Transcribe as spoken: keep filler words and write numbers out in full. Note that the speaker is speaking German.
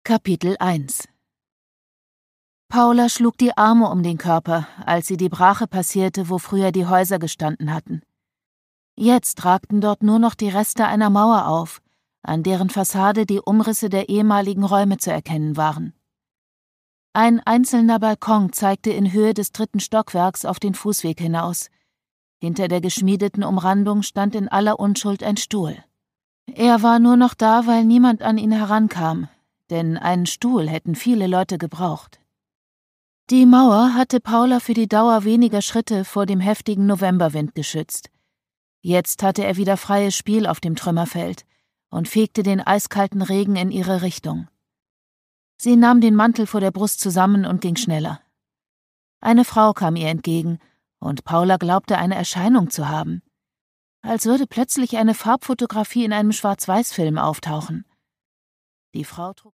Kapitel eins. Paula schlug die Arme um den Körper, als sie die Brache passierte, wo früher die Häuser gestanden hatten. Jetzt ragten dort nur noch die Reste einer Mauer auf, an deren Fassade die Umrisse der ehemaligen Räume zu erkennen waren. Ein einzelner Balkon zeigte in Höhe des dritten Stockwerks auf den Fußweg hinaus. Hinter der geschmiedeten Umrandung stand in aller Unschuld ein Stuhl. Er war nur noch da, weil niemand an ihn herankam, denn einen Stuhl hätten viele Leute gebraucht. Die Mauer hatte Paula für die Dauer weniger Schritte vor dem heftigen Novemberwind geschützt. Jetzt hatte er wieder freies Spiel auf dem Trümmerfeld und fegte den eiskalten Regen in ihre Richtung. Sie nahm den Mantel vor der Brust zusammen und ging schneller. Eine Frau kam ihr entgegen, und Paula glaubte, eine Erscheinung zu haben. Als würde plötzlich eine Farbfotografie in einem Schwarz-Weiß-Film auftauchen. Die Frau trug